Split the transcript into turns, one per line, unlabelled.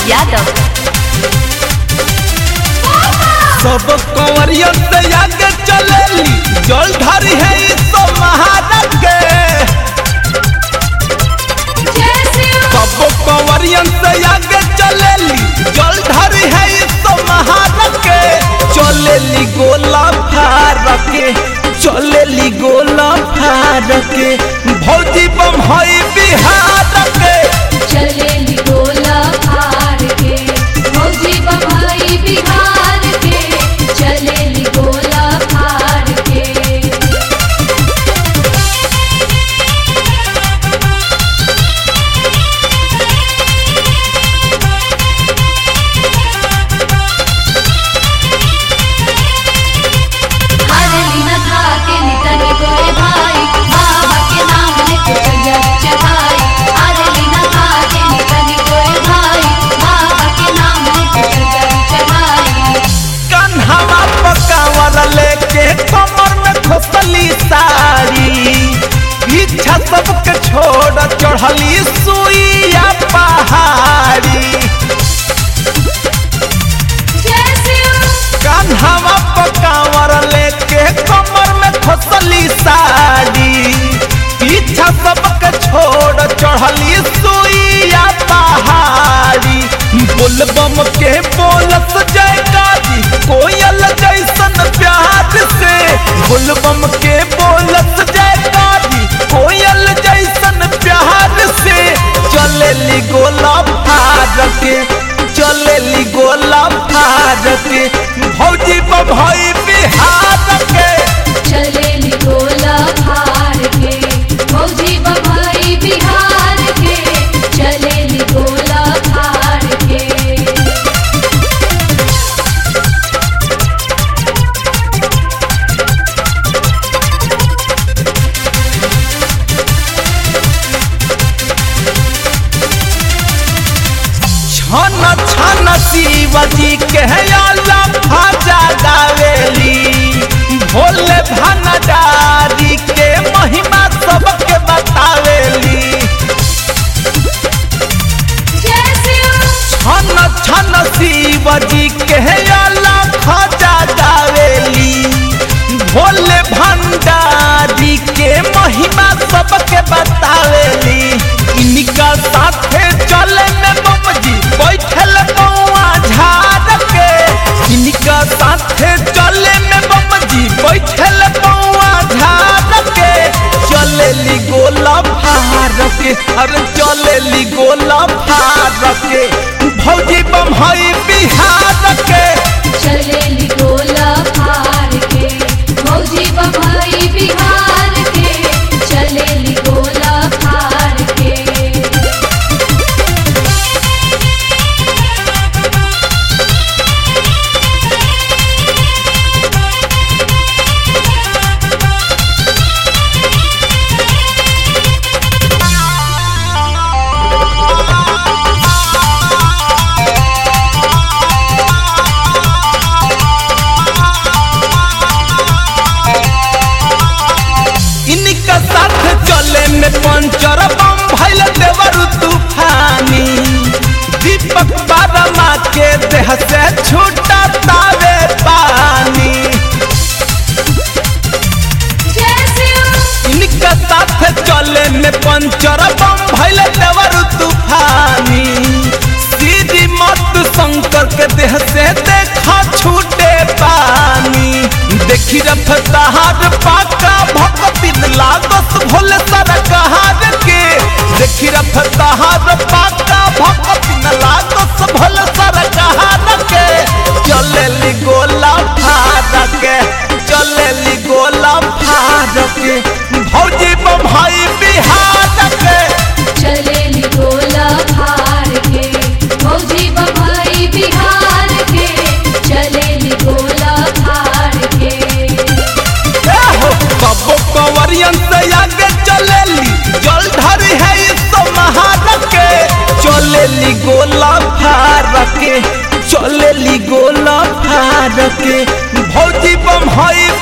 यादव।
सब कंवरियन से आगे चलेली जलधारी है इस महाराज के। सब कंवरियन से आगे चलेली जलधारी है इस महाराज के। चलेली गोला फार के, चलेली गोला फार के, भौजी बम हई बिहार के।
चलेली गोला फार के, भौजी बम हई बिहार के। चलेली गोला फार के।
पीछा सबके छोड़ चढ़ली सुइया पहाड़ी। कान्हावा पकावर लेके कमर में खोसली साड़ी। पीछा सबके छोड़ चढ़ली सुइया पहाड़ी। बोलबम के बोलत जयकारी कोयल जैसन प्यार से। बोलबम के बोलत जयकारी कोयल जैसन प्यार से। चलेली गोला फार के, चलेली गोला फार के, भौजी बभई बिहार के।
चलेली गोला फार के, भौजी बभई बिहार के। चलेली गोला फार के।
छन छन शिवजी के आला भाजा गावेली। भोले भंडारी के महिमा सबके बतावेली। छन छन शिवजी के आला भाजा गावेली। भोले भंडारी के महिमा सबके बतावेली। इनका साथे चले में बमजी बैठल बउआ झाड़ के। इनका साथे चले में बमजी बैठल बउआ झाड़ के। चलेली गोला फार के, अरे चलेली गोला फार के, भौजी बम हई बिहार के।
चलेली गोला फार के, भौजी बम हई बिहार के। चलेली गोला फार के।
इनका साथ चले में पंचर बम भइल देवर तूफानी। दीपक बारमा के देह से छूटा तावे पानी। इनका साथ चले में पंचर बम भइल देवर तूफानी। श्रीमत शंकर के देह से देखा छूटे पानी। देखी रफ्तार पाका भक्ति लागस भोले सरकार के। देखी रफ्तार पाका भक्ति लागस भोले सरकार के। चलेली गोला फार के, चलेली गोला फार के, भौजी बम हई बिहार के।
चलेली गोला फार के, भौजी बम हई बिहार के। चलेली गोला फार के।
सब कंवरियन से आगे चलेली जलधारी है इस महाराज के। चलेली गोला फार के, चलेली गोला फार के, भौजी बम हई